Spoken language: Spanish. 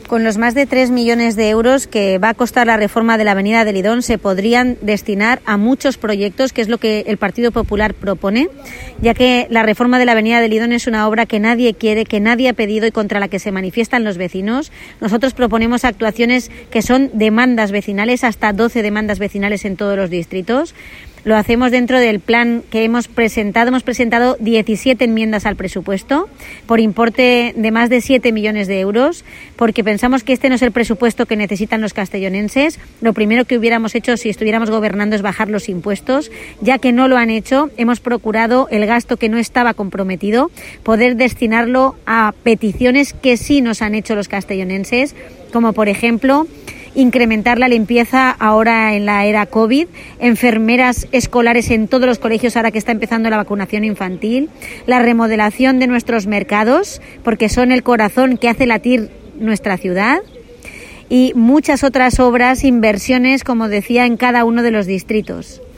Con los más de 3 millones de euros que va a costar la reforma de la avenida de Lidón se podrían destinar a muchos proyectos, que es lo que el Partido Popular propone, ya que la reforma de la avenida de Lidón es una obra que nadie quiere, que nadie ha pedido y contra la que se manifiestan los vecinos. Nosotros proponemos actuaciones que son demandas vecinales, hasta 12 demandas vecinales en todos los distritos. Lo hacemos dentro del plan que hemos presentado. Hemos presentado 17 enmiendas al presupuesto por importe de más de 7 millones de euros, porque pensamos que este no es el presupuesto que necesitan los castellonenses. Lo primero que hubiéramos hecho si estuviéramos gobernando es bajar los impuestos. Ya que no lo han hecho, hemos procurado el gasto que no estaba comprometido, poder destinarlo a peticiones que sí nos han hecho los castellonenses, como por ejemplo incrementar la limpieza ahora en la era COVID, enfermeras escolares en todos los colegios ahora que está empezando la vacunación infantil, la remodelación de nuestros mercados, porque son el corazón que hace latir nuestra ciudad, y muchas otras obras, inversiones, como decía, en cada uno de los distritos.